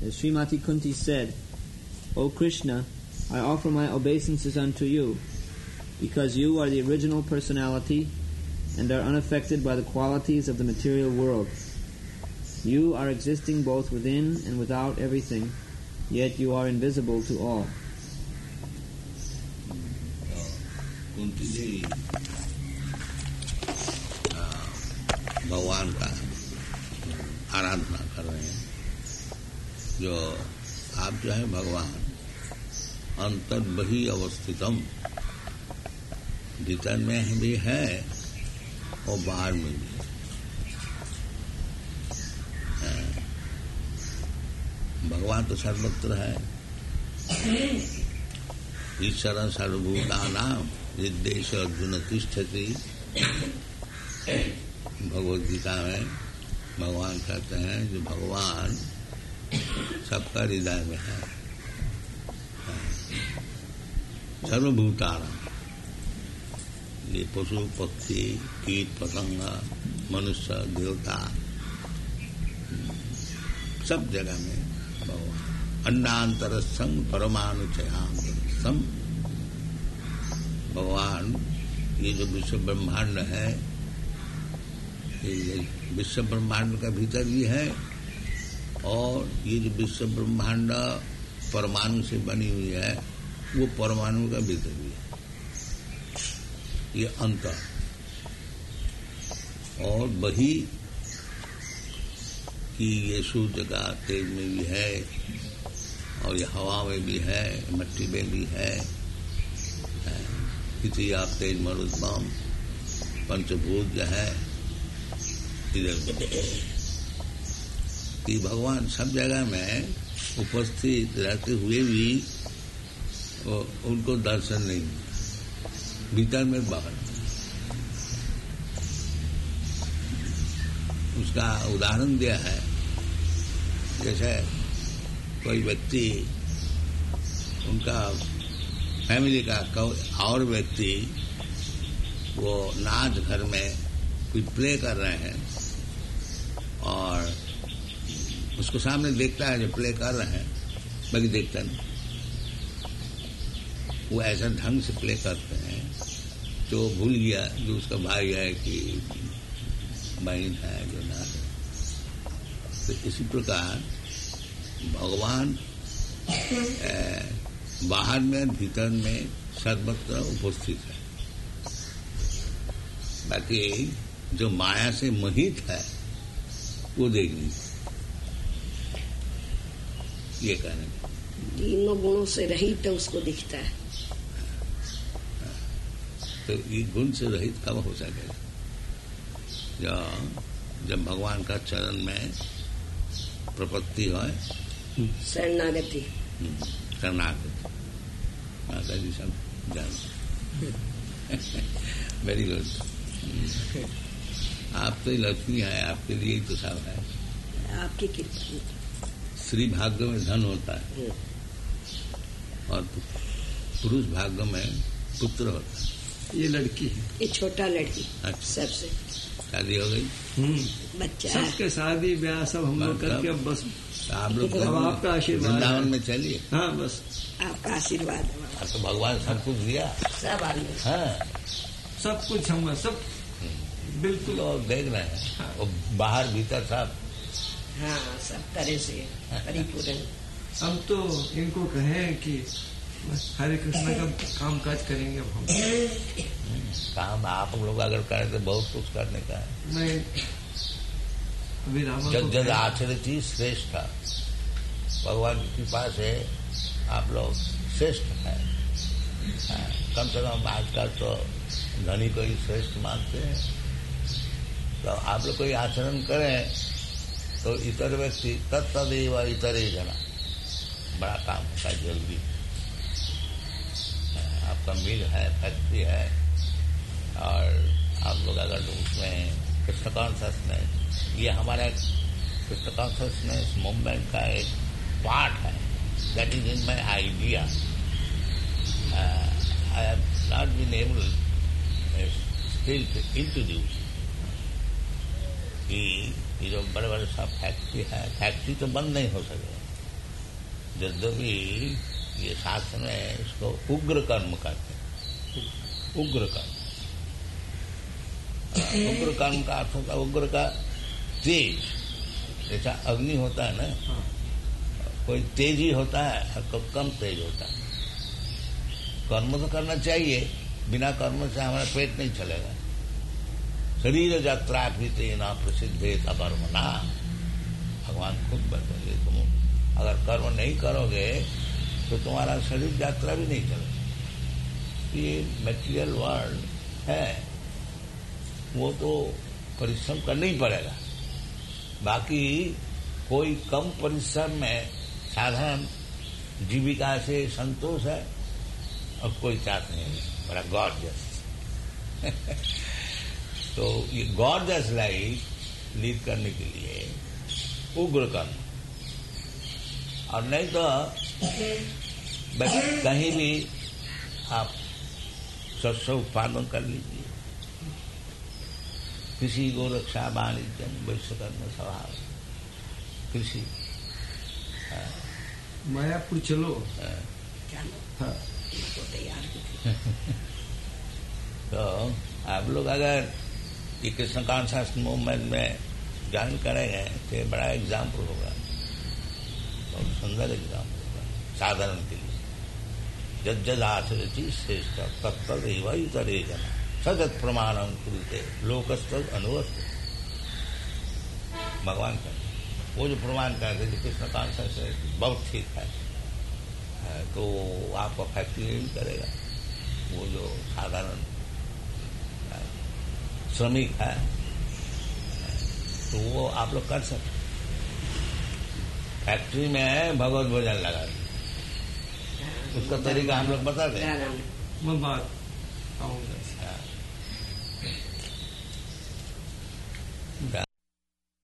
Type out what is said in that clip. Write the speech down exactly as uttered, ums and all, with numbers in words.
as Srimati Kunti said, O Krishna, I offer my obeisances unto you, because you are the original personality and are unaffected by the qualities of the material world. You are existing both within and without everything, yet you are invisible to all. Kunti जी भगवान का आराधना कर रहे हैं। जो आप जो है भगवान अंतर बही अवस्थितम, भीतर में भी है और बाहर में भी है। भगवान तो सर्वत्र है। ईश्वर सर्वभूतानां हृदयेषु अर्जुन तिष्ठति। भगवद गीता में भगवान कहते हैं जो भगवान सबका हृदय में है। सर्वभूतानां, ये पशु पक्षी कीट पतंग मनुष्य देवता सब जगह में भगवान। अन्नांतरस्थं परमाणुचयान्तरस्थं, भगवान ये जो विश्व ब्रह्मांड है, ये विश्व ब्रह्मांड का भीतर भी है और ये जो विश्व ब्रह्मांड परमाणु से बनी हुई है वो परमाणु का भीतर भी है। ये अंतर और बही कि ये सूर्य का तेज में भी है और ये हवा में भी है, मिट्टी में भी है। किसी आप तेज मरुद्भम पंचभूत जो है इधर कि भगवान सब जगह में उपस्थित रहते हुए भी उनको दर्शन नहीं, भीतर में बाहर। उसका उदाहरण दिया है, जैसे कोई व्यक्ति उनका फैमिली का और व्यक्ति वो नाच घर में कोई प्ले कर रहे हैं और उसको सामने देखता है जो प्ले कर रहे हैं, बाकी देखता नहीं। वो ऐसा ढंग से प्ले करते हैं जो भूल गया जो उसका भाई है कि बहन है जो ना है। तो इसी प्रकार भगवान बाहर में भीतर में सर्वत्र उपस्थित है। बाकी जो माया से मोहित है वो देख लीजिए, ये कहने तीनों गुणों से रहित है उसको दिखता है। तो ये गुण से रहित कब हो सकेगा? जब जब भगवान का चरण में प्रपत्ति हो, शरणागति शरणागति माता जी सब जान। Very good. आप तो लक्ष्मी है, आपके लिए तो सब है। आपकी कृपा। स्त्री भाग्य में धन होता है और पुरुष भाग्य में पुत्र होता है। ये लड़की है, ये छोटा लड़की। अच्छा। सबसे शादी हो गई, बच्चा सबके शादी ब्याह सब हम लोग करके अब बस आप लोग आपका आशीर्वाद वृंदावन में चलिए। हाँ बस आपका आशीर्वाद। तो भगवान सब कुछ दिया, सब आदमी हाँ सब कुछ हम सब बिल्कुल और देख रहे हैं। हाँ। और बाहर भीतर सब, हाँ सब तरह से परिपूर्ण। हम तो इनको कहें कि हरे कृष्ण का काम काज करेंगे अब हम। काम आप लोग अगर करें तो बहुत कुछ करने का है। मैं अभी रावण जब जब आचरित श्रेष्ठ, भगवान की कृपा से आप लोग श्रेष्ठ है। कम से कम आजकल तो धनी को ही श्रेष्ठ मानते हैं। तो आप लोग कोई आचरण करें तो इतर व्यक्ति तत्तदेव इतरे जना, बड़ा काम होता है जल्दी। आपका मिल है, फैक्ट्री है और आप लोग अगर उसमें कृष्ण कॉन्शसनेस, ये हमारा कृष्ण कॉन्शसनेस मूवमेंट का एक पार्ट है। That is in my idea. I have not been able still to introduce कि ये जो बड़े बड़े सब फैक्ट्री है, फैक्ट्री तो बंद नहीं हो सकेगा। यद्यपि ये शास्त्र में इसको उग्र कर्म कहते हैं, उग्र कर्म। उग्र कर्म का अर्थ होता है उग्र का तेज, जैसा अग्नि होता है ना, कोई तेजी होता है और कोई कम तेज होता है। कर्म तो करना चाहिए, बिना कर्म से हमारा पेट नहीं चलेगा। शरीर यात्रा भी तेना प्रसिद्ध कर्म ना, भगवान खुद बताइए, तुम अगर कर्म नहीं करोगे तो तुम्हारा शरीर यात्रा भी नहीं चलेगा। ये मटेरियल वर्ल्ड है, वो तो परिश्रम करना ही पड़ेगा। बाकी कोई कम परिश्रम में साधारण जीविका से संतोष है और कोई चाहत नहीं है, बड़ा गॉर्जियस। तो ये गॉर्जियस लाइफ लीड करने के लिए उग्र कर्म, और नहीं तो बस कहीं भी आप शस्त्र उत्पादन कर लीजिए। कृषि गोरक्षा वाणिज्य वैश्यकर्म स्वभाव, कृषि। मायापुर चलो। हाँ, तो तैयार। तो आप लोग अगर ये कृष्ण कॉन्शियस मूवमेंट में ज्वाइन करेंगे तो ये बड़ा एग्जाम्पल होगा, बहुत सुंदर एग्जाम्पल होगा साधारण के लिए। जद जद आचरति श्रेष्ठ तत्तद एवैतरे जना सजत प्रमाणम कुरुते लोकस्तद अनुवर्त। भगवान का वो जो प्रमाण करते जो कृष्ण कॉन्शियस बहुत ठीक है, तो आपको फैक्ट्री नहीं करेगा। वो जो साधारण श्रमिक है तो वो आप लोग कर सकते। फैक्ट्री में भगवत भोजन लगा उसका तरीका हम लोग बता दें। मैं बात आऊंगा।